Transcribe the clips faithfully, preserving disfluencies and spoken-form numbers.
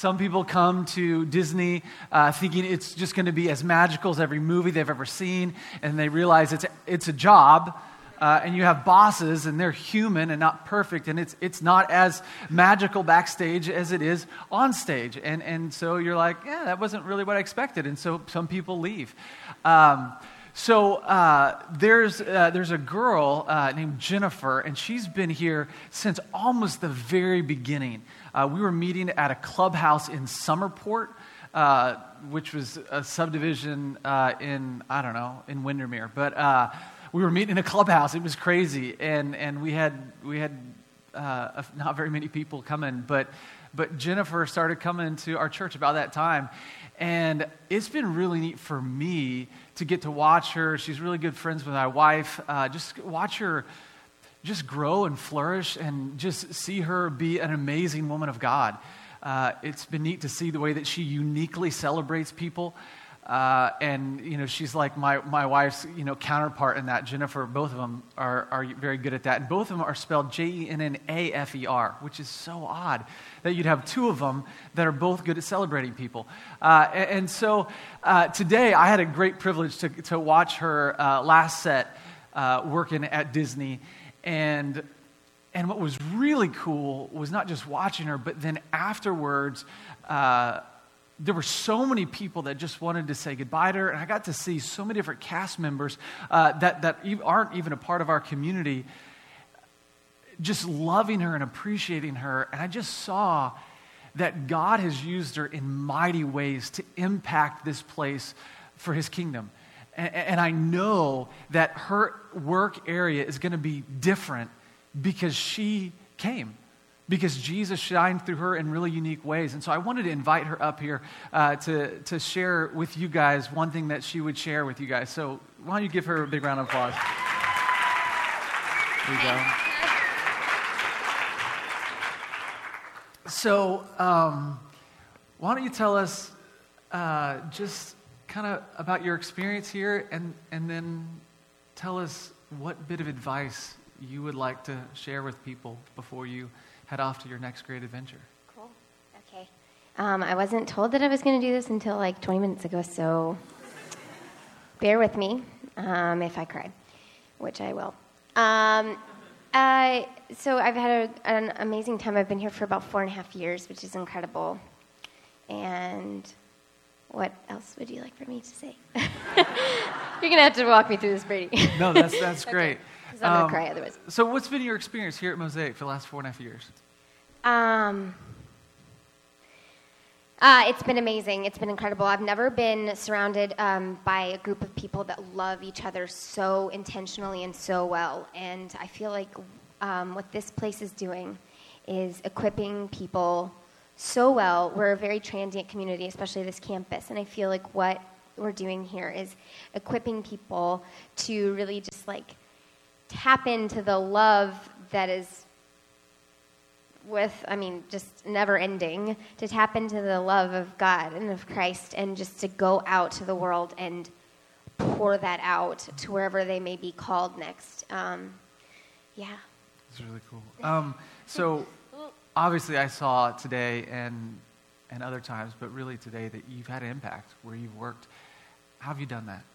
Some people come to Disney uh, thinking it's just going to be as magical as every movie they've ever seen, and they realize it's it's a job, uh, and you have bosses, and they're human and not perfect, and it's it's not as magical backstage as it is on stage, and and so you're like, yeah, that wasn't really what I expected, and so some people leave. Um, So uh, there's uh, there's a girl uh, named Jennifer, and she's been here since almost the very beginning. Uh, we were meeting at a clubhouse in Summerport, uh, which was a subdivision uh, in, I don't know, in Windermere. But uh, we were meeting in a clubhouse. It was crazy, and and we had we had uh, not very many people coming, but but Jennifer started coming to our church about that time. And it's been really neat for me to get to watch her. She's really good friends with my wife. Uh, just watch her just grow and flourish and just see her be an amazing woman of God. Uh, it's been neat to see the way that she uniquely celebrates people. Uh, and, you know, she's like my, my wife's, you know, counterpart in that. Jennifer, both of them are, are very good at that. And both of them are spelled J E N N A F E R, which is so odd that you'd have two of them that are both good at celebrating people. Uh, and, and so uh, today I had a great privilege to, to watch her uh, last set uh, working at Disney. And and what was really cool was not just watching her, but then afterwards, uh, there were so many people that just wanted to say goodbye to her, and I got to see so many different cast members uh, that, that aren't even a part of our community just loving her and appreciating her, and I just saw that God has used her in mighty ways to impact this place for His kingdom. And, and I know that her work area is going to be different because she came. Because Jesus shined through her in really unique ways. And so I wanted to invite her up here uh, to, to share with you guys one thing that she would share with you guys. So why don't you give her a big round of applause? There you go. So um, why don't you tell us uh, just kind of about your experience here, and, and then tell us what bit of advice you would like to share with people before you head off to your next great adventure. Cool. Okay. Um, I wasn't told that I was going to do this until like twenty minutes ago, so bear with me um, if I cry, which I will. Um, I, so I've had a, an amazing time. I've been here for about four and a half years, which is incredible. And what else would you like for me to say? You're going to have to walk me through this, Brady. No, that's that's great. Because I'm going to cry otherwise. So what's been your experience here at Mosaic for the last four and a half years? Um, uh, it's been amazing. It's been incredible. I've never been surrounded um, by a group of people that love each other so intentionally and so well. And I feel like um, what this place is doing is equipping people so well. We're a very transient community, especially this campus. And I feel like what we're doing here is equipping people to really just like tap into the love that is with, I mean, just never ending, to tap into the love of God and of Christ, and just to go out to the world and pour that out to wherever they may be called next. Um, yeah. It's really cool. Um, so obviously I saw today and and other times, but really today, that you've had an impact where you've worked. How have you done that?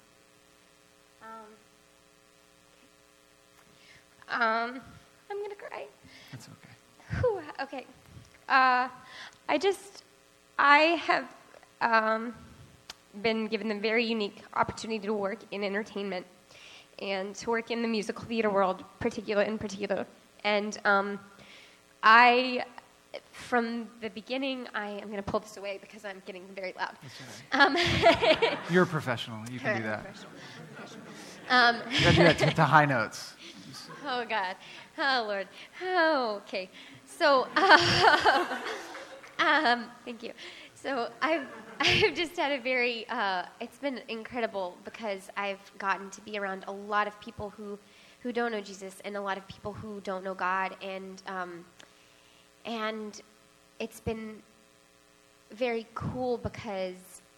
Um, I'm going to cry. That's okay. Whew, okay. Uh, I just, I have um, been given the very unique opportunity to work in entertainment and to work in the musical theater world, particular in particular. And um, I, from the beginning, I am going to pull this away because I'm getting very loud. That's Um, You're a professional. You can do that. Professional. Professional. Um, You got to do that to, to high notes. Oh, God. Oh, Lord. Oh, okay. So, uh, um, thank you. So, I've, I've just had a very, uh, it's been incredible because I've gotten to be around a lot of people who, who don't know Jesus, and a lot of people who don't know God, and, um, and it's been very cool because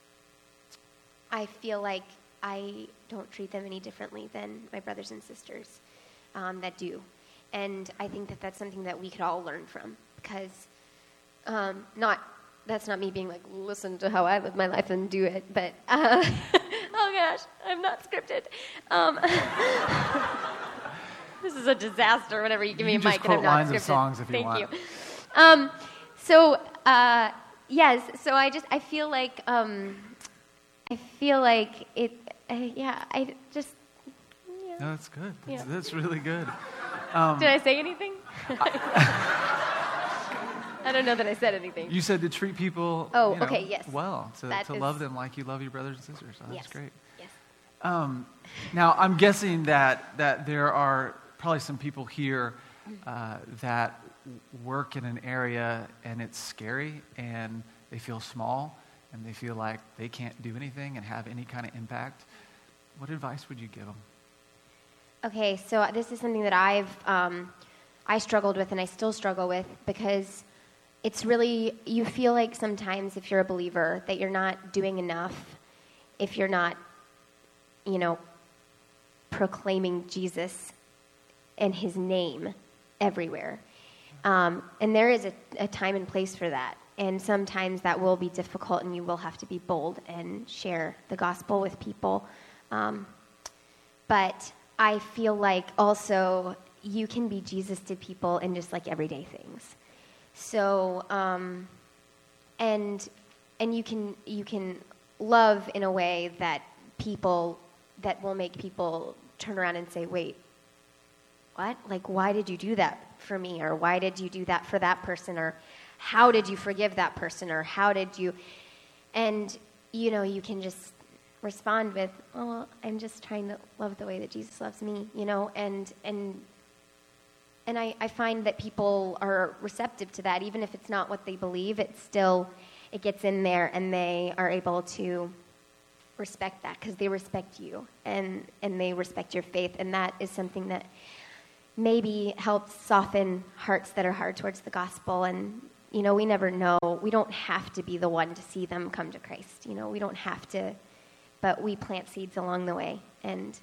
I feel like I don't treat them any differently than my brothers and sisters um, that do. And I think that that's something that we could all learn from, because um, not that's not me being like, listen to how I live my life and do it. But, uh, oh gosh, I'm not scripted. Um, this is a disaster whenever you give me you a mic and I'm not lines scripted. Of songs if you Thank want. you. Um, so, uh, yes, so I just, I feel like, um, I feel like it, uh, yeah, I just, yeah. No, that's good. That's, Yeah. that's really good. Um, Did I say anything? I don't know that I said anything. You said to treat people Oh, you know, okay, yes. well, to, That to is- love them like you love your brothers and sisters. So that's Yes. great. Yes. Um, now, I'm guessing that, that there are probably some people here uh, that work in an area and it's scary and they feel small and they feel like they can't do anything and have any kind of impact. What advice would you give them? Okay, so this is something that I've um, I struggled with and I still struggle with because it's really, you feel like sometimes if you're a believer that you're not doing enough, if you're not, you know, proclaiming Jesus and his name everywhere. Um, and there is a, a time and place for that. And sometimes that will be difficult and you will have to be bold and share the gospel with people. Um, but I feel like also you can be Jesus to people in just like everyday things. So, um, and and you can you can love in a way that people that will make people turn around and say, "Wait, what? Like, why did you do that for me? Or why did you do that for that person? Or how did you forgive that person? Or how did you?" And you know, you can just respond with, "Oh, well, I'm just trying to love the way that Jesus loves me," you know, and and. And I, I find that people are receptive to that. Even if it's not what they believe, it's still, it gets in there and they are able to respect that because they respect you and, and they respect your faith. And that is something that maybe helps soften hearts that are hard towards the gospel. And, you know, we never know. We don't have to be the one to see them come to Christ. You know, we don't have to, but we plant seeds along the way. And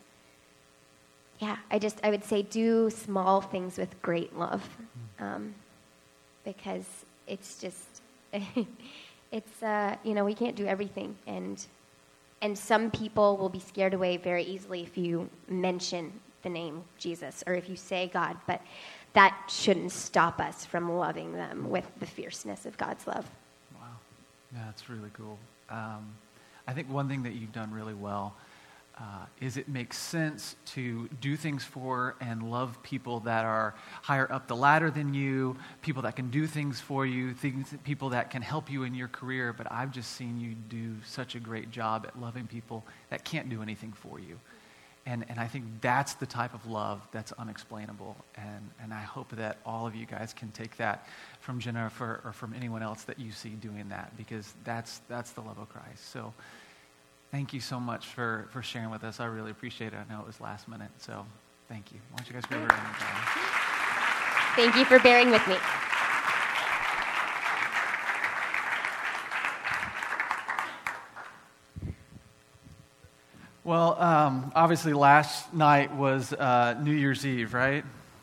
yeah, I just, I would say do small things with great love, um, because it's just, it's, uh, you know, we can't do everything. And, and some people will be scared away very easily if you mention the name Jesus or if you say God, but that shouldn't stop us from loving them with the fierceness of God's love. Wow. Yeah, that's really cool. Um, I think one thing that you've done really well Uh, is it makes sense to do things for and love people that are higher up the ladder than you, people that can do things for you, things, people that can help you in your career, but I've just seen you do such a great job at loving people that can't do anything for you. And and I think that's the type of love that's unexplainable. And, and I hope that all of you guys can take that from Jennifer or from anyone else that you see doing that, because that's that's the love of Christ. So thank you so much for, for sharing with us. I really appreciate it. I know it was last minute, so thank you. Why don't you guys go over and Thank you for bearing with me. Well, um, obviously last night was uh, New Year's Eve, right?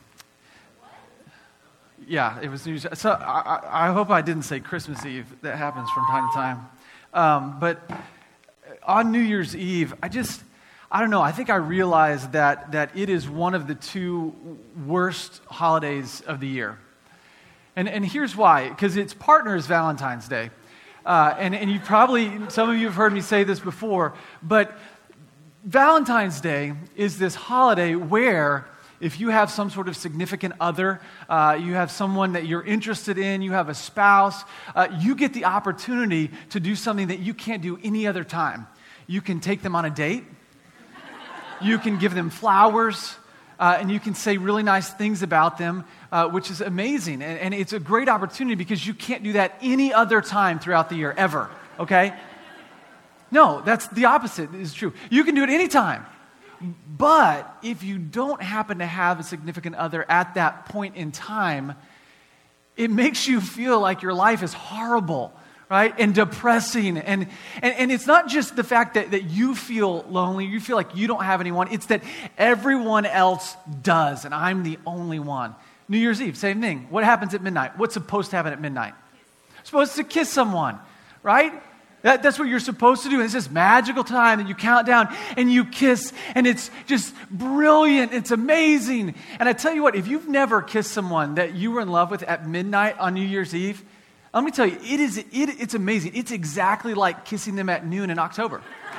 Yeah, it was New Year's Eve. So I, I, I hope I didn't say Christmas Eve. That happens from time to time. Um, but on New Year's Eve, I just, I don't know, I think I realized that that it is one of the two worst holidays of the year. And and here's why, because its partner is Valentine's Day. Uh, and, and you probably, some of you have heard me say this before, but Valentine's Day is this holiday where if you have some sort of significant other, uh, you have someone that you're interested in, you have a spouse, uh, you get the opportunity to do something that you can't do any other time. You can take them on a date, you can give them flowers, uh, and you can say really nice things about them, uh, which is amazing. And, and it's a great opportunity because you can't do that any other time throughout the year, ever, okay? No, that's the opposite is true. You can do it anytime. But if you don't happen to have a significant other at that point in time, it makes you feel like your life is horrible, right? And depressing. And and, and it's not just the fact that, that you feel lonely, you feel like you don't have anyone. It's that everyone else does, and I'm the only one. New Year's Eve, same thing. What happens at midnight? What's supposed to happen at midnight? supposed to kiss someone, right? That, that's what you're supposed to do. And it's this magical time that you count down and you kiss, and it's just brilliant. It's amazing. And I tell you what, if you've never kissed someone that you were in love with at midnight on New Year's Eve, let me tell you, it is it, it's amazing. It's exactly like kissing them at noon in October.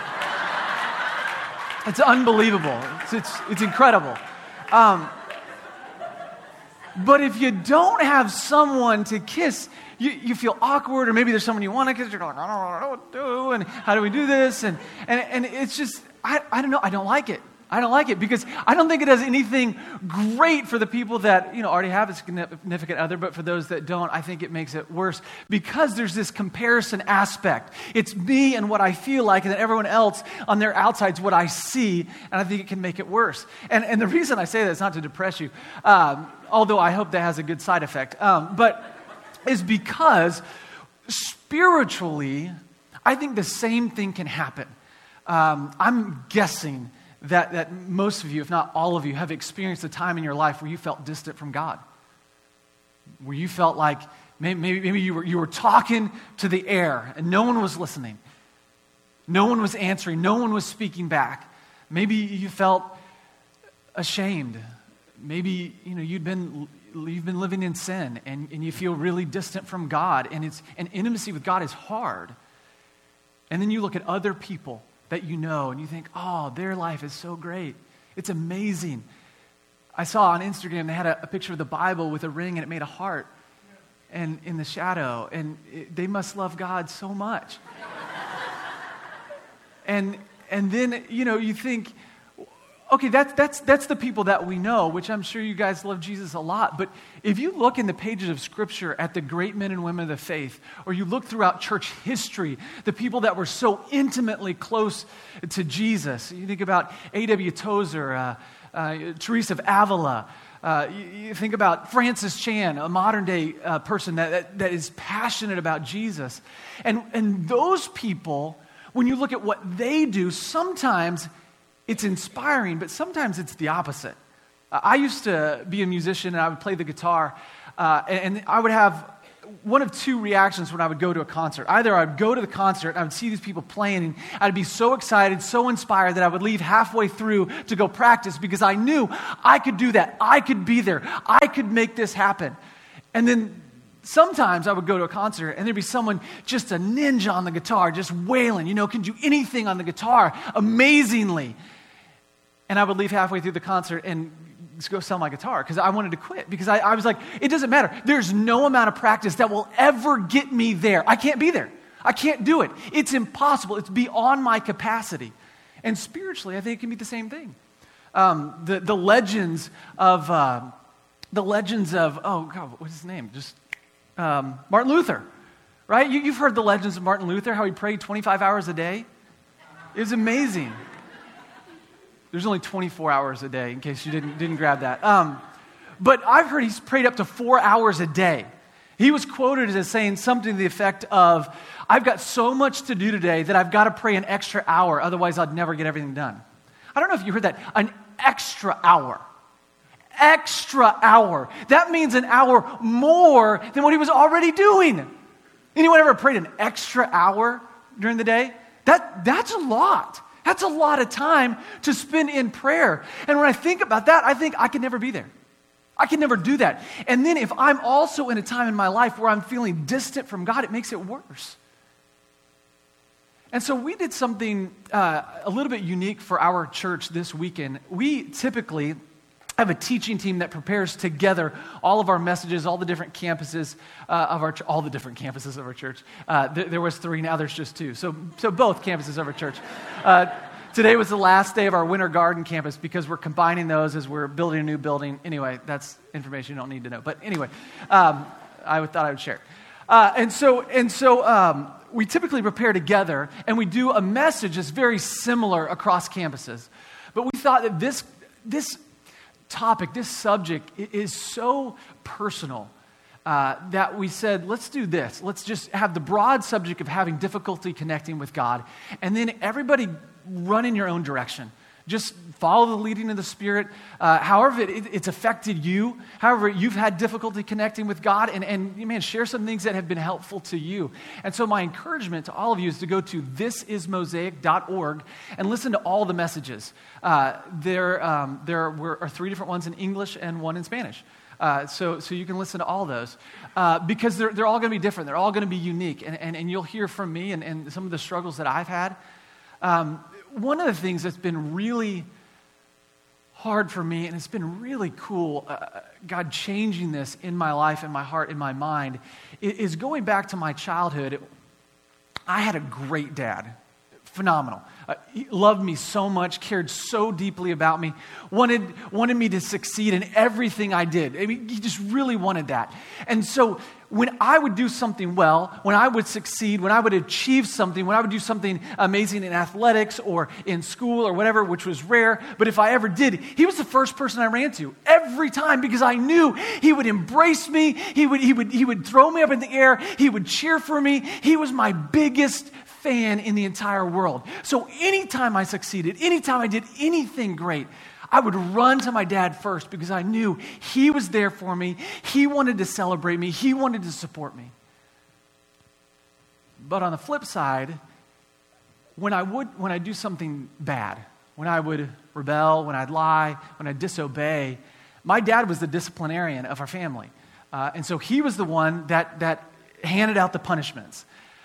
It's unbelievable. It's it's, it's incredible. Um, but if you don't have someone to kiss, you, you feel awkward, or maybe there's someone you want to kiss, you're like, I don't know what to do, and how do we do this? And and, and it's just, I, I don't know, I don't like it. I don't like it because I don't think it does anything great for the people that, you know, already have a significant other, but for those that don't, I think it makes it worse because there's this comparison aspect. It's me and what I feel like, and then everyone else on their outside's what I see, and I think it can make it worse. And and the reason I say that is not to depress you, um, although I hope that has a good side effect, um, but is because spiritually, I think the same thing can happen. Um, I'm guessing That, that most of you, if not all of you, have experienced a time in your life where you felt distant from God. Where you felt like maybe, maybe, maybe you were, you were talking to the air and no one was listening. No one was answering. No one was speaking back. Maybe you felt ashamed. Maybe you know, you'd been, you've been living in sin and, and you feel really distant from God. And, it's, and intimacy with God is hard. And then you look at other people that you know, and you think, oh, their life is so great. It's amazing. I saw on Instagram, they had a, a picture of the Bible with a ring, and it made a heart and in the shadow, and it, they must love God so much. and and then, you know, you think, okay, that's, that's, that's the people that we know, which I'm sure you guys love Jesus a lot. But if you look in the pages of Scripture at the great men and women of the faith, or you look throughout church history, the people that were so intimately close to Jesus, you think about A W Tozer, uh, uh, Teresa of Avila, uh, you, you think about Francis Chan, a modern-day uh, person that, that, that is passionate about Jesus. And, and those people, when you look at what they do, sometimes it's inspiring, but sometimes it's the opposite. Uh, I used to be a musician, and I would play the guitar, uh, and, and I would have one of two reactions when I would go to a concert. Either I would go to the concert, and I would see these people playing, and I'd be so excited, so inspired that I would leave halfway through to go practice because I knew I could do that. I could be there. I could make this happen. And then sometimes I would go to a concert and there'd be someone just a ninja on the guitar, just wailing, you know, can do anything on the guitar amazingly. And I would leave halfway through the concert and just go sell my guitar because I wanted to quit. Because I, I was like, it doesn't matter. There's no amount of practice that will ever get me there. I can't be there. I can't do it. It's impossible. It's beyond my capacity. And spiritually, I think it can be the same thing. Um, the, the legends of, uh, the legends of, oh God, what's his name? Just um, Martin Luther, right? You, you've heard the legends of Martin Luther, how he prayed twenty-five hours a day. It was amazing. There's only twenty-four hours a day, in case you didn't didn't grab that. Um, but I've heard he's prayed up to four hours a day. He was quoted as saying something to the effect of, I've got so much to do today that I've got to pray an extra hour, otherwise I'd never get everything done. I don't know if you heard that. An extra hour. Extra hour. That means an hour more than what he was already doing. Anyone ever prayed an extra hour during the day? That that's a lot. That's a lot of time to spend in prayer. And when I think about that, I think I could never be there. I can never do that. And then if I'm also in a time in my life where I'm feeling distant from God, it makes it worse. And so we did something uh, a little bit unique for our church this weekend. We typically have a teaching team that prepares together all of our messages, all the different campuses uh, of our ch- all the different campuses of our church. Uh, th- there was three, now there's just two. So, so both campuses of our church. Uh, today was the last day of our Winter Garden campus because we're combining those as we're building a new building. Anyway, that's information you don't need to know. But anyway, um, I would, thought I would share it. Uh, and so, and so um, we typically prepare together, and we do a message that's very similar across campuses. But we thought that this this. topic, this subject is so personal uh, that we said, let's do this. Let's just have the broad subject of having difficulty connecting with God, and then everybody run in your own direction. Just follow the leading of the Spirit. Uh, however it, it, it's affected you, however you've had difficulty connecting with God, and, and man, share some things that have been helpful to you. And so my encouragement to all of you is to go to this is mosaic dot org and listen to all the messages. Uh, there um, there were, are three different ones in English and one in Spanish. Uh, so, so you can listen to all those uh, because they're, they're all going to be different. They're all going to be unique. And, and, and you'll hear from me and, and some of the struggles that I've had. Um, one of the things that's been really hard for me, and it's been really cool, uh, God changing this in my life, in my heart, in my mind, is, is going back to my childhood. I had a great dad. Phenomenal. Uh, he loved me so much, cared so deeply about me, wanted wanted me to succeed in everything I did. I mean, he just really wanted that. And so when I would do something well, when I would succeed, when I would achieve something, when I would do something amazing in athletics or in school or whatever, which was rare, but if I ever did, he was the first person I ran to every time because I knew he would embrace me, he would he would he would throw me up in the air, he would cheer for me. He was my biggest fan in the entire world. So anytime I succeeded, anytime I did anything great, I would run to my dad first because I knew he was there for me. He wanted to celebrate me. He wanted to support me. But on the flip side, when I would, when I do something bad, when I would rebel, when I'd lie, when I'd disobey, my dad was the disciplinarian of our family. Uh, and so he was the one that, that handed out the punishments.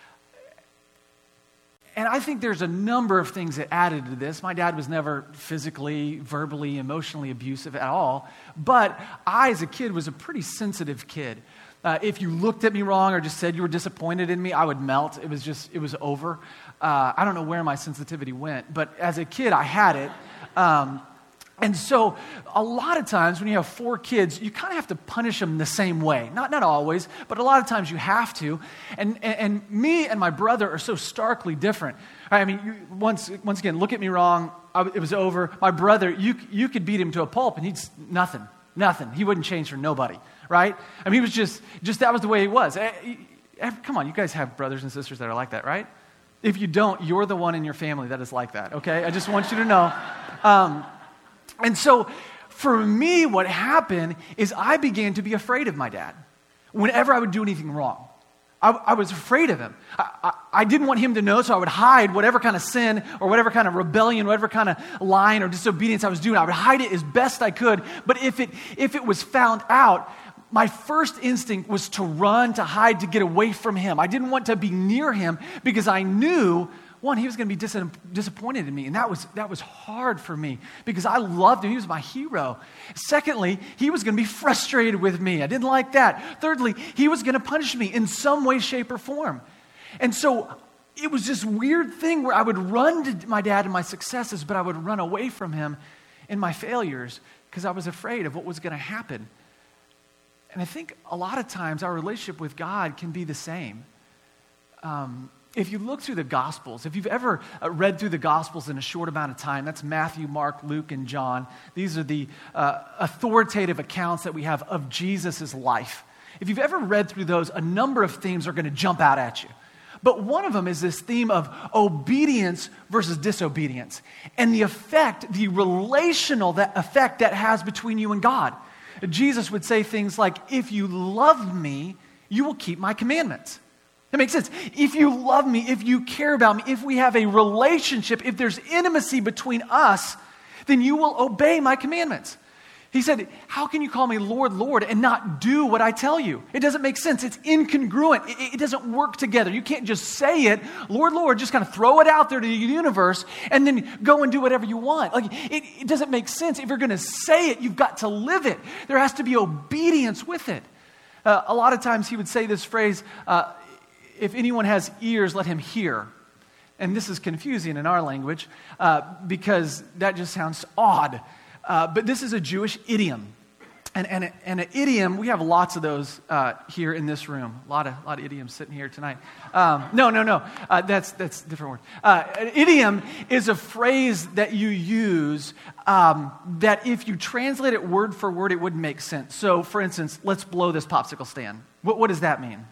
And I think there's a number of things that added to this. My dad was never physically, verbally, emotionally abusive at all. But I, as a kid, was a pretty sensitive kid. Uh, if you looked at me wrong or just said you were disappointed in me, I would melt. It was just, it was over. Uh, I don't know where my sensitivity went. But as a kid, I had it. Um, and so a lot of times when you have four kids, you kind of have to punish them the same way. Not not always, but a lot of times you have to. And and, and me and my brother are so starkly different. I mean, you, once once again, look at me wrong. I, it was over. My brother, you you could beat him to a pulp, and he's nothing, nothing. He wouldn't change for nobody, right? I mean, he was just just that was the way he was. Come on, you guys have brothers and sisters that are like that, right? If you don't, you're the one in your family that is like that. Okay, I just want you to know. Um, And so for me, what happened is I began to be afraid of my dad whenever I would do anything wrong. I, I was afraid of him. I, I, I didn't want him to know, so I would hide whatever kind of sin or whatever kind of rebellion, whatever kind of lying or disobedience I was doing. I would hide it as best I could. But if it if it was found out, my first instinct was to run, to hide, to get away from him. I didn't want to be near him because I knew, one, he was going to be dis- disappointed in me, and that was that was hard for me because I loved him. He was my hero. Secondly, he was going to be frustrated with me. I didn't like that. Thirdly, he was going to punish me in some way, shape, or form. And so it was this weird thing where I would run to my dad in my successes, but I would run away from him in my failures because I was afraid of what was going to happen. And I think a lot of times our relationship with God can be the same. Um, If you look through the Gospels, if you've ever uh, read through the Gospels in a short amount of time, that's Matthew, Mark, Luke, and John. These are the uh, authoritative accounts that we have of Jesus' life. If you've ever read through those, a number of themes are going to jump out at you. But one of them is this theme of obedience versus disobedience and the effect, the relational that effect that has between you and God. Jesus would say things like, if you love me, you will keep my commandments. That makes sense. If you love me, if you care about me, if we have a relationship, if there's intimacy between us, then you will obey my commandments. He said, how can you call me Lord, Lord, and not do what I tell you? It doesn't make sense. It's incongruent. It, it doesn't work together. You can't just say it, Lord, Lord, just kind of throw it out there to the universe and then go and do whatever you want. Like it, it doesn't make sense. If you're going to say it, you've got to live it. There has to be obedience with it. Uh, a lot of times he would say this phrase, uh, if anyone has ears, let him hear. And this is confusing in our language uh, because that just sounds odd. Uh, but this is a Jewish idiom. And, and, a, and an idiom, we have lots of those uh, here in this room. A lot of, a lot of idioms sitting here tonight. Um, no, no, no. Uh, that's, that's a different word. Uh, an idiom is a phrase that you use um, that if you translate it word for word, it wouldn't make sense. So, for instance, let's blow this popsicle stand. What, what does that mean?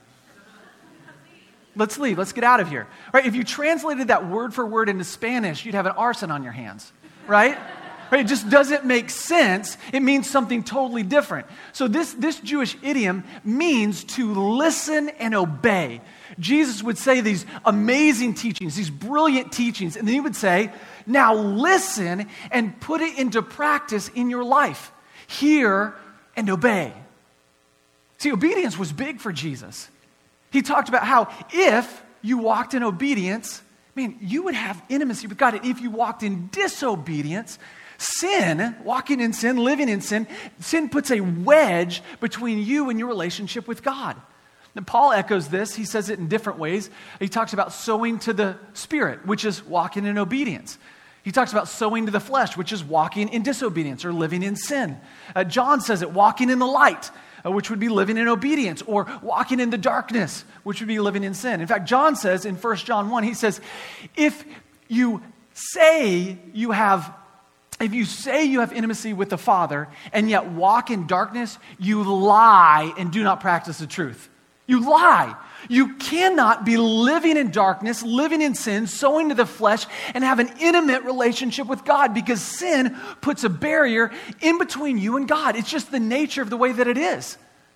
Let's leave. Let's get out of here. Right? If you translated that word for word into Spanish, you'd have an arson on your hands. right? Right? It just doesn't make sense. It means something totally different. So this, this Jewish idiom means to listen and obey. Jesus would say these amazing teachings, these brilliant teachings, and then he would say, now listen and put it into practice in your life. Hear and obey. See, obedience was big for Jesus. He talked about how if you walked in obedience, man, you would have intimacy with God. And if you walked in disobedience, sin, walking in sin, living in sin, sin puts a wedge between you and your relationship with God. And Paul echoes this. He says it in different ways. He talks about sowing to the Spirit, which is walking in obedience. He talks about sowing to the flesh, which is walking in disobedience or living in sin. Uh, John says it, walking in the light, uh, which would be living in obedience, or walking in the darkness, which would be living in sin. In fact, John says in First John one, he says, if you say you have If you say you have intimacy with the Father and yet walk in darkness, you lie and do not practice the truth. You lie. You cannot be living in darkness, living in sin, sowing to the flesh, and have an intimate relationship with God, because sin puts a barrier in between you and God. It's just the nature of the way that it is.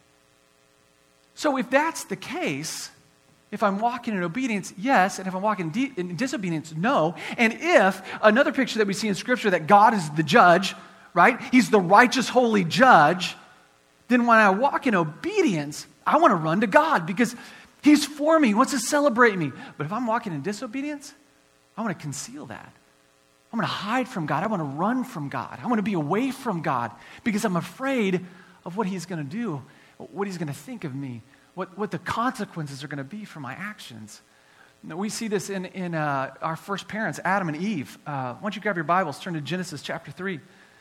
So if that's the case, if I'm walking in obedience, yes. And if I'm walking in, de- in disobedience, no. And if, another picture that we see in Scripture, that God is the judge, right? He's the righteous, holy judge. Then when I walk in obedience, I want to run to God because He's for me. He wants to celebrate me. But if I'm walking in disobedience, I want to conceal that. I'm going to hide from God. I want to run from God. I want to be away from God because I'm afraid of what He's going to do, what He's going to think of me. What, what the consequences are going to be for my actions. Now, we see this in, in uh, our first parents, Adam and Eve. Uh, why don't you grab your Bibles, turn to Genesis chapter three.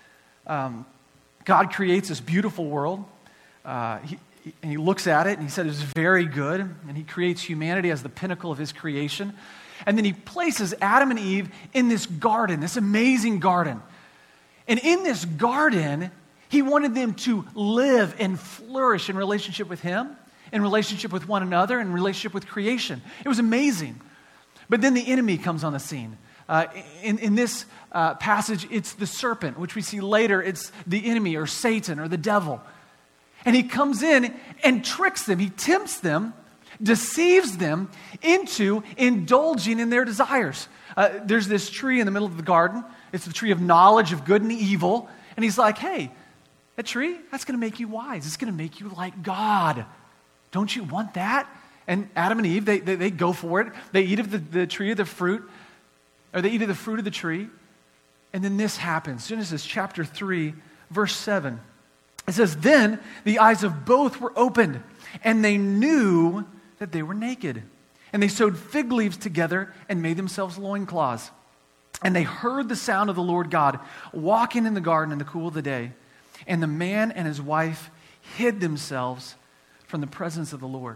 Um, God creates this beautiful world. Uh, he, he, and he looks at it and he said it was very good. And he creates humanity as the pinnacle of his creation. And then he places Adam and Eve in this garden, this amazing garden. And in this garden, he wanted them to live and flourish in relationship with him, in relationship with one another, in relationship with creation. It was amazing. But then the enemy comes on the scene. Uh, in, in this uh, passage, it's the serpent, which we see later, it's the enemy or Satan or the devil. And he comes in and tricks them. He tempts them, deceives them into indulging in their desires. Uh, there's this tree in the middle of the garden. It's the tree of knowledge of good and evil. And he's like, hey, that tree, that's going to make you wise. It's going to make you like God. Don't you want that? And Adam and Eve, they, they, they go for it. They eat of the, the tree of the fruit, or they eat of the fruit of the tree. And then this happens. Genesis chapter three, verse seven. It says, then the eyes of both were opened, and they knew that they were naked. And they sewed fig leaves together and made themselves loincloths. And they heard the sound of the Lord God walking in the garden in the cool of the day. And the man and his wife hid themselves from the presence of the Lord.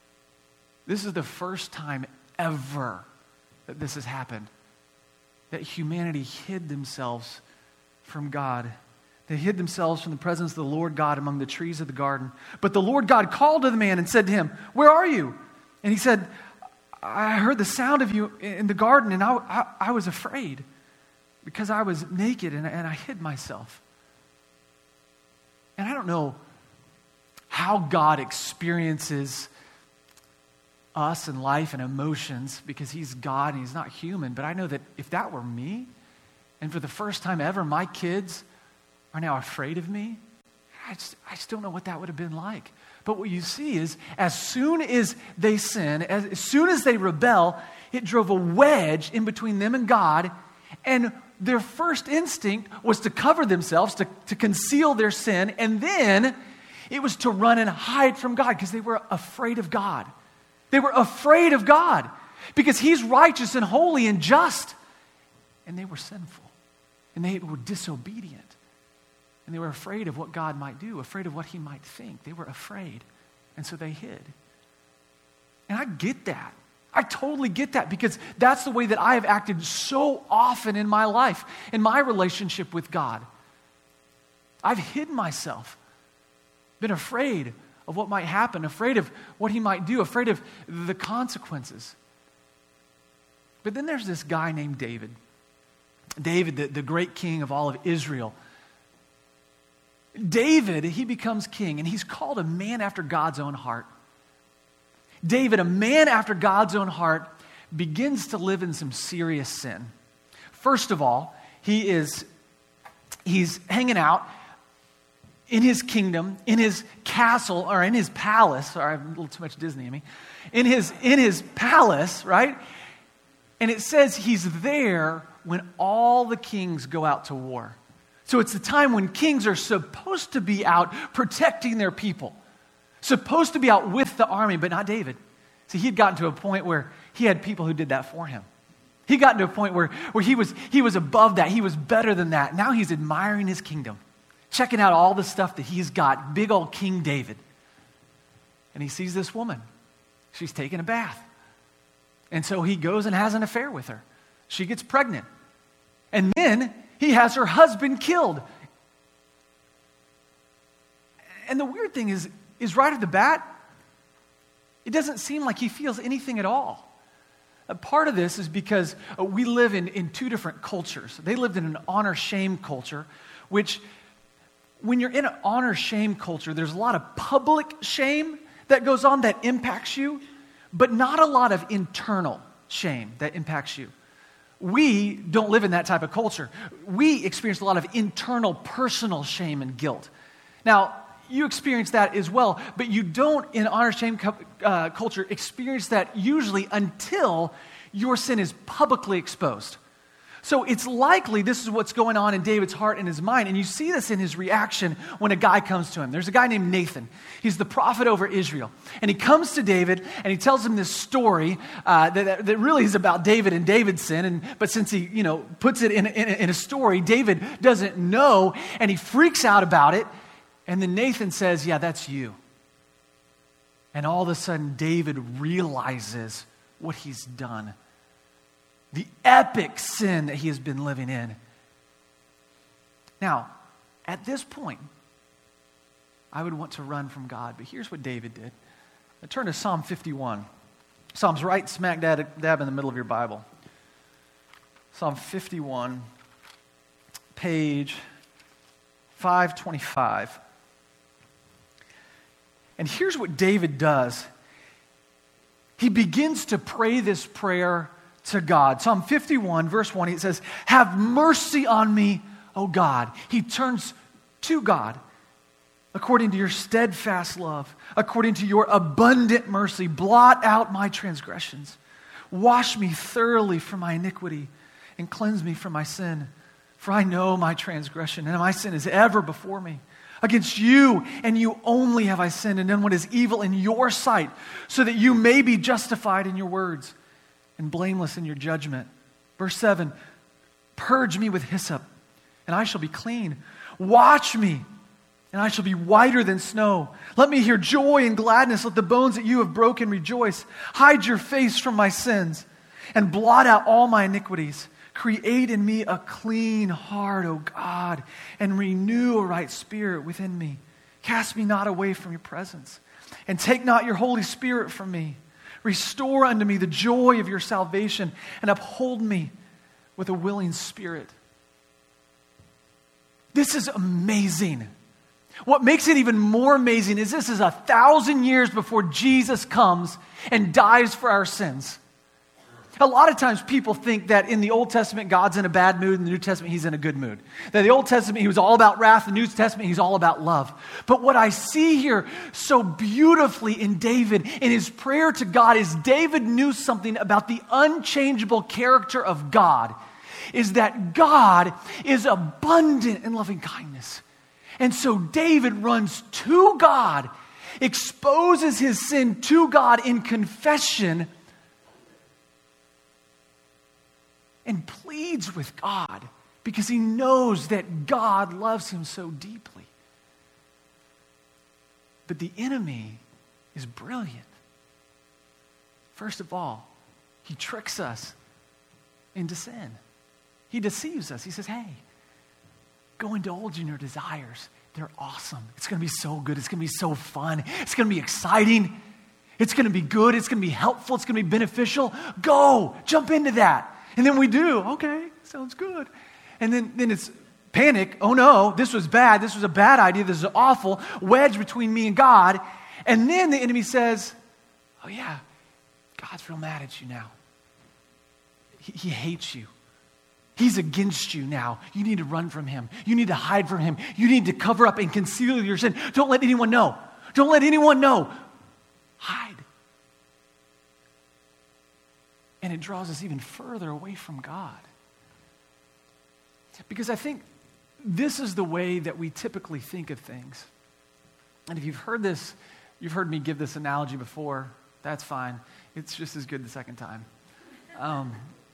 This is the first time ever that this has happened. That humanity hid themselves from God. They hid themselves from the presence of the Lord God among the trees of the garden. But the Lord God called to the man and said to him, where are you? And he said, I heard the sound of you in the garden, and I, I, I was afraid because I was naked and, and I hid myself. And I don't know how God experiences us and life and emotions because He's God and He's not human. But I know that if that were me, and for the first time ever, my kids are now afraid of me, I just, I just don't know what that would have been like. But what you see is as soon as they sin, as, as soon as they rebel, it drove a wedge in between them and God. And their first instinct was to cover themselves, to, to conceal their sin. And then it was to run and hide from God because they were afraid of God. They were afraid of God because He's righteous and holy and just. And they were sinful. And they were disobedient. And they were afraid of what God might do, afraid of what He might think. They were afraid. And so they hid. And I get that. I totally get that because that's the way that I have acted so often in my life, in my relationship with God. I've hid myself, been afraid of what might happen, afraid of what He might do, afraid of the consequences. But then there's this guy named David. David, the, the great king of all of Israel. David, he becomes king, and he's called a man after God's own heart. David, a man after God's own heart, begins to live in some serious sin. First of all, he is he's hanging out in his kingdom, in his castle, or in his palace. Sorry, I have a little too much Disney in me. In his, in his palace, right? And it says he's there when all the kings go out to war. So it's the time when kings are supposed to be out protecting their people. Supposed to be out with the army, but not David. See, he'd gotten to a point where he had people who did that for him. He got to a point where, where he was he was above that. He was better than that. Now he's admiring his kingdom. Checking out all the stuff that he's got. Big old King David. And he sees this woman. She's taking a bath. And so he goes and has an affair with her. She gets pregnant. And then he has her husband killed. And the weird thing is, is right at the bat, it doesn't seem like he feels anything at all. A part of this is because we live in, in two different cultures. They lived in an honor-shame culture, which when you're in an honor-shame culture, there's a lot of public shame that goes on that impacts you, but not a lot of internal shame that impacts you. We don't live in that type of culture. We experience a lot of internal, personal shame and guilt. Now, you experience that as well, but you don't, in honor-shame uh, culture, experience that usually until your sin is publicly exposed. So it's likely this is what's going on in David's heart and his mind, and you see this in his reaction when a guy comes to him. There's a guy named Nathan. He's the prophet over Israel, and he comes to David, and he tells him this story uh, that, that really is about David and David's sin, and but since he, you know, puts it in, in, in a story, David doesn't know, and he freaks out about it. And then Nathan says, yeah, that's you. And all of a sudden, David realizes what he's done. The epic sin that he has been living in. Now, at this point, I would want to run from God. But here's what David did. I turn to Psalm fifty-one. Psalm's right smack dab, dab in the middle of your Bible. Psalm fifty-one, page five twenty-five. And here's what David does. He begins to pray this prayer to God. Psalm fifty-one, verse one, it says, "Have mercy on me, O God." He turns to God. "According to your steadfast love, according to your abundant mercy, blot out my transgressions. Wash me thoroughly from my iniquity and cleanse me from my sin. For I know my transgression, and my sin is ever before me. Against you and you only have I sinned and done what is evil in your sight, so that you may be justified in your words and blameless in your judgment." Verse seven, "Purge me with hyssop, and I shall be clean. Wash me, and I shall be whiter than snow. Let me hear joy and gladness. Let the bones that you have broken rejoice. Hide your face from my sins, and blot out all my iniquities. Create in me a clean heart, O God, and renew a right spirit within me. Cast me not away from your presence, and take not your Holy Spirit from me. Restore unto me the joy of your salvation, and uphold me with a willing spirit." This is amazing. What makes it even more amazing is this is a thousand years before Jesus comes and dies for our sins. A lot of times people think that in the Old Testament, God's in a bad mood. In the New Testament, he's in a good mood. That the Old Testament, he was all about wrath. The New Testament, he's all about love. But what I see here so beautifully in David, in his prayer to God, is David knew something about the unchangeable character of God. Is that God is abundant in loving kindness. And so David runs to God, exposes his sin to God in confession, and pleads with God because he knows that God loves him so deeply. But the enemy is brilliant. First of all, he tricks us into sin. He deceives us. He says, hey, go indulge in your desires. They're awesome. It's going to be so good. It's going to be so fun. It's going to be exciting. It's going to be good. It's going to be helpful. It's going to be beneficial. Go, jump into that. And then we do. Okay, sounds good. And then, then it's panic. Oh no, this was bad. This was a bad idea. This is awful. Wedge between me and God. And then the enemy says, oh yeah, God's real mad at you now. He, he hates you. He's against you now. You need to run from him. You need to hide from him. You need to cover up and conceal your sin. Don't let anyone know. Don't let anyone know. Hide. And it draws us even further away from God. Because I think this is the way that we typically think of things. And if you've heard this, you've heard me give this analogy before, that's fine. It's just as good the second time. Um,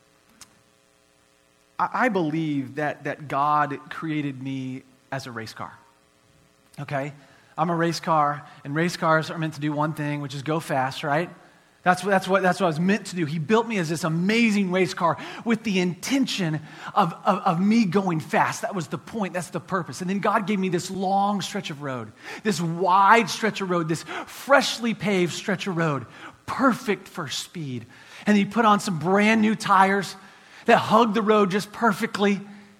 I, I believe that, that God created me as a race car. Okay? I'm a race car, and race cars are meant to do one thing, which is go fast, right? That's what, that's what, that's what I was meant to do. He built me as this amazing race car with the intention of, of, of me going fast. That was the point. That's the purpose. And then God gave me this long stretch of road, this wide stretch of road, this freshly paved stretch of road, perfect for speed. And he put on some brand new tires that hug the road just perfectly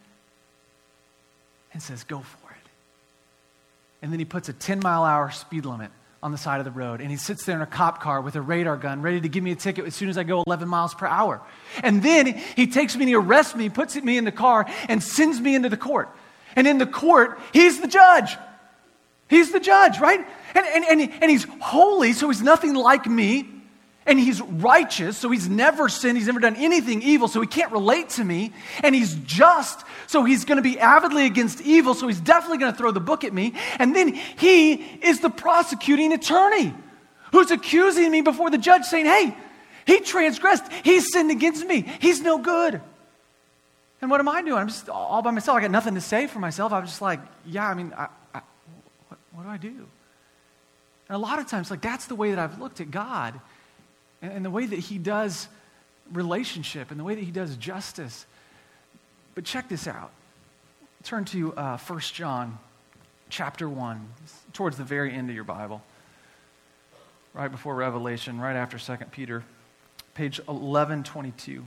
and says, go for it. And then he puts a ten mile an hour speed limit on the side of the road. And he sits there in a cop car with a radar gun ready to give me a ticket as soon as I go eleven miles per hour. And then he takes me and he arrests me, puts me in the car and sends me into the court. And in the court, he's the judge. He's the judge, right? And, and, and, and he's holy, so he's nothing like me. And he's righteous, so he's never sinned. He's never done anything evil, so he can't relate to me. And he's just, so he's going to be avidly against evil, so he's definitely going to throw the book at me. And then he is the prosecuting attorney who's accusing me before the judge saying, hey, he transgressed. He sinned against me. He's no good. And what am I doing? I'm just all by myself. I got nothing to say for myself. I'm just like, yeah, I mean, I, I, what, what do I do? And a lot of times, like, that's the way that I've looked at God. And the way that he does relationship and the way that he does justice. But check this out. Turn to uh, First John chapter one, towards the very end of your Bible. Right before Revelation, right after Second Peter, page eleven twenty-two.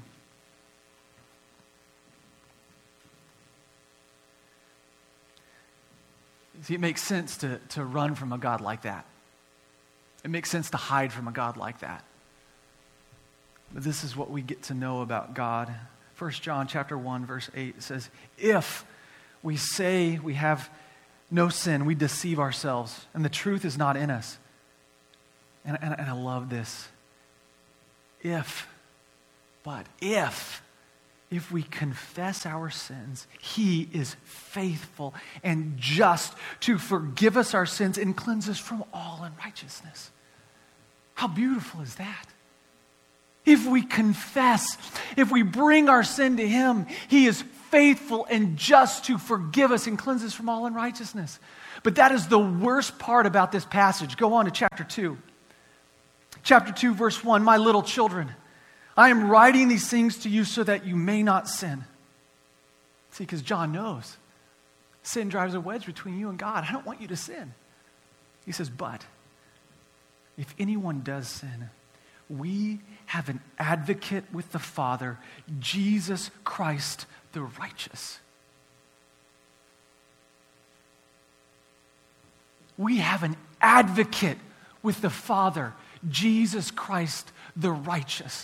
See, it makes sense to, to run from a God like that. It makes sense to hide from a God like that. But this is what we get to know about God. First John chapter one, verse eight says, if we say we have no sin, we deceive ourselves, and the truth is not in us. And, and, and I love this. If, but if, if we confess our sins, he is faithful and just to forgive us our sins and cleanse us from all unrighteousness. How beautiful is that? If we confess, if we bring our sin to him, he is faithful and just to forgive us and cleanse us from all unrighteousness. But that is the worst part about this passage. Go on to chapter two. Chapter two, verse one, my little children, I am writing these things to you so that you may not sin. See, because John knows sin drives a wedge between you and God. I don't want you to sin. He says, but if anyone does sin, we have an advocate with the Father, Jesus Christ the righteous. We have an advocate with the Father, Jesus Christ the righteous.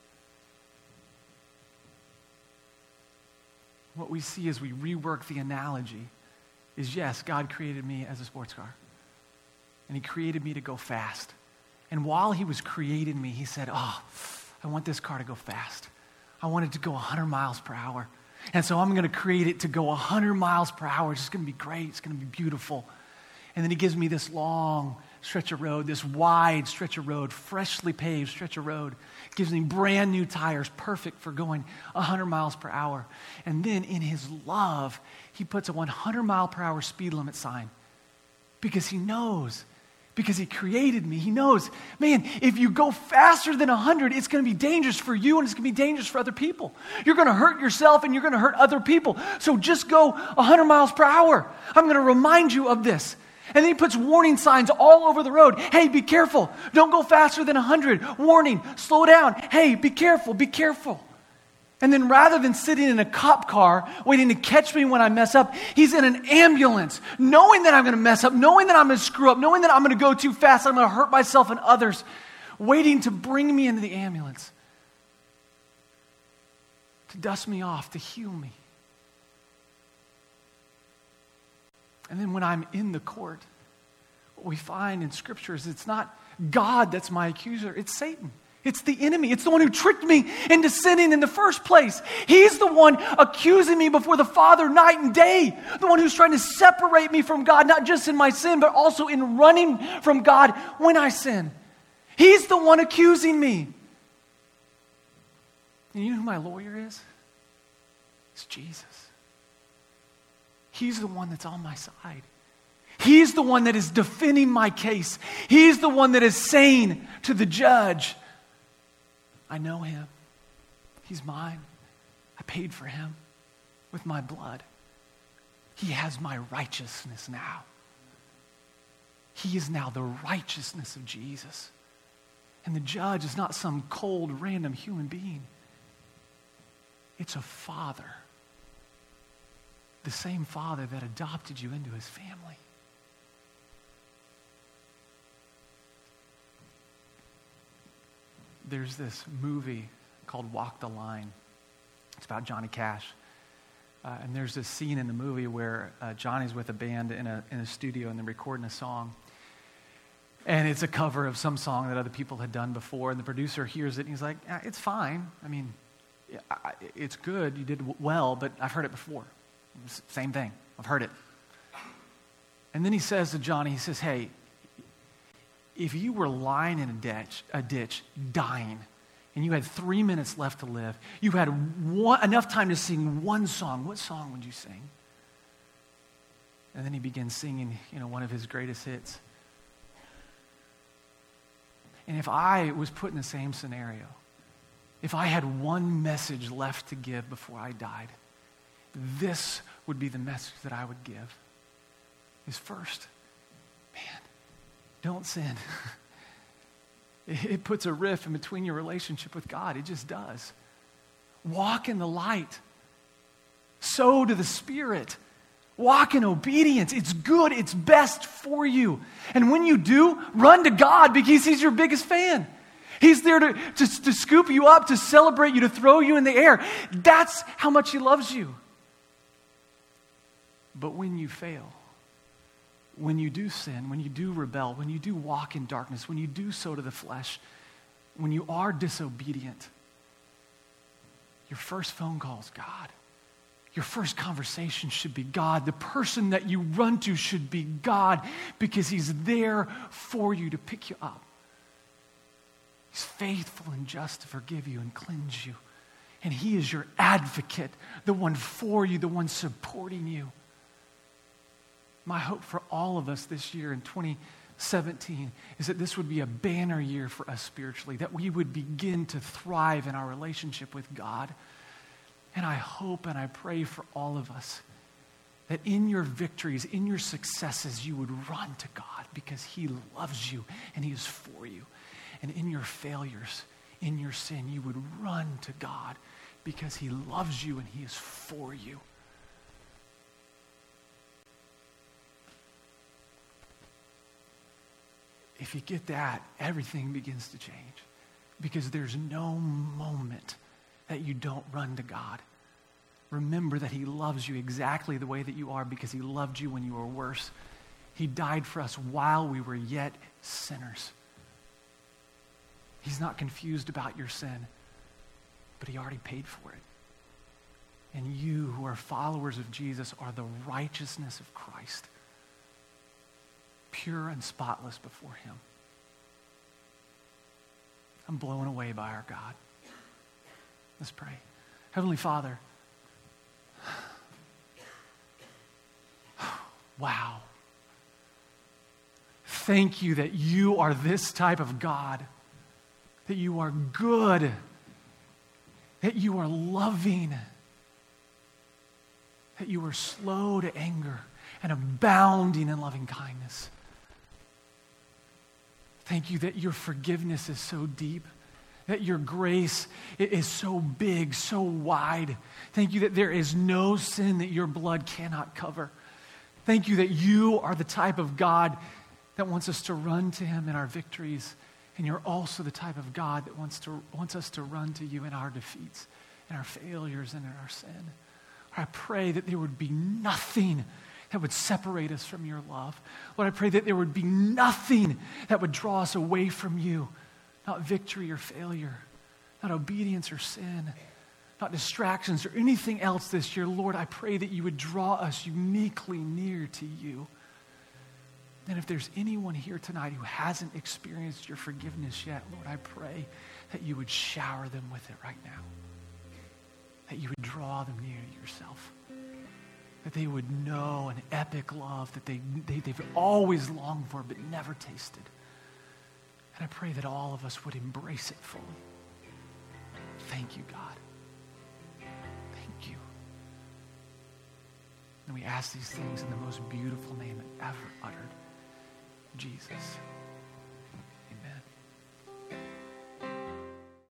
What we see as we rework the analogy is, yes, God created me as a sports car. And he created me to go fast. And while he was creating me, he said, oh, I want this car to go fast. I want it to go one hundred miles per hour. And so I'm going to create it to go one hundred miles per hour. It's just going to be great. It's going to be beautiful. And then he gives me this long stretch of road, this wide stretch of road, freshly paved stretch of road. Gives me brand new tires, perfect for going one hundred miles per hour. And then in his love, he puts a one hundred mile per hour speed limit sign because he knows. Because he created me. He knows, man, if you go faster than one hundred, it's going to be dangerous for you and it's going to be dangerous for other people. You're going to hurt yourself and you're going to hurt other people. So just go one hundred miles per hour. I'm going to remind you of this. And then he puts warning signs all over the road. Hey, be careful. Don't go faster than one hundred. Warning, slow down. Hey, be careful, be careful. And then rather than sitting in a cop car waiting to catch me when I mess up, he's in an ambulance, knowing that I'm going to mess up, knowing that I'm going to screw up, knowing that I'm going to go too fast, I'm going to hurt myself and others, waiting to bring me into the ambulance, to dust me off, to heal me. And then when I'm in the court, what we find in Scripture is it's not God that's my accuser, it's Satan. It's the enemy. It's the one who tricked me into sinning in the first place. He's the one accusing me before the Father night and day. The one who's trying to separate me from God, not just in my sin, but also in running from God when I sin. He's the one accusing me. And you know who my lawyer is? It's Jesus. He's the one that's on my side. He's the one that is defending my case. He's the one that is saying to the judge, I know him. He's mine. I paid for him with my blood. He has my righteousness now. He is now the righteousness of Jesus. And the judge is not some cold, random human being. It's a father. The same Father that adopted you into his family. There's this movie called Walk the Line. It's about Johnny Cash. Uh, and there's this scene in the movie where uh, Johnny's with a band in a, in a studio and they're recording a song. And it's a cover of some song that other people had done before. And the producer hears it and he's like, yeah, it's fine. I mean, I, it's good. You did well, but I've heard it before. Same thing. I've heard it. And then he says to Johnny, he says, hey, if you were lying in a ditch, a ditch, dying, and you had three minutes left to live, you had one, enough time to sing one song, what song would you sing? And then he begins singing, you know, one of his greatest hits. And if I was put in the same scenario, if I had one message left to give before I died, this would be the message that I would give. Is first, man, don't sin. It puts a rift in between your relationship with God. It just does. Walk in the light. Sow to the Spirit. Walk in obedience. It's good. It's best for you. And when you do, run to God because he's your biggest fan. He's there to, to, to scoop you up, to celebrate you, to throw you in the air. That's how much he loves you. But when you fail, when you do sin, when you do rebel, when you do walk in darkness, when you do sow to the flesh, when you are disobedient, your first phone call is God. Your first conversation should be God. The person that you run to should be God because he's there for you to pick you up. He's faithful and just to forgive you and cleanse you. And he is your advocate, the one for you, the one supporting you. My hope for all of us this year in twenty seventeen is that this would be a banner year for us spiritually, that we would begin to thrive in our relationship with God. And I hope and I pray for all of us that in your victories, in your successes, you would run to God because he loves you and he is for you. And in your failures, in your sin, you would run to God because he loves you and he is for you. If you get that, everything begins to change because there's no moment that you don't run to God. Remember that he loves you exactly the way that you are because he loved you when you were worse. He died for us while we were yet sinners. He's not confused about your sin, but he already paid for it. And you who are followers of Jesus are the righteousness of Christ, pure and spotless before him. I'm blown away by our God. Let's pray. Heavenly Father, wow. Thank you that you are this type of God, that you are good, that you are loving, that you are slow to anger and abounding in loving kindness. Thank you that your forgiveness is so deep that your grace is so big, so wide. Thank you that there is no sin that your blood cannot cover. Thank you that you are the type of God that wants us to run to him in our victories. And you're also the type of God that wants to wants us to run to you in our defeats, in our failures, and in our sin. I pray that there would be nothing that would separate us from your love. Lord, I pray that there would be nothing that would draw us away from you. Not victory or failure, not obedience or sin, not distractions or anything else this year. Lord, I pray that you would draw us uniquely near to you. And if there's anyone here tonight who hasn't experienced your forgiveness yet, Lord, I pray that you would shower them with it right now. That you would draw them near to yourself. That they would know an epic love that they, they, they've always longed for but never tasted. And I pray that all of us would embrace it fully. Thank you, God. Thank you. And we ask these things in the most beautiful name ever uttered. Jesus.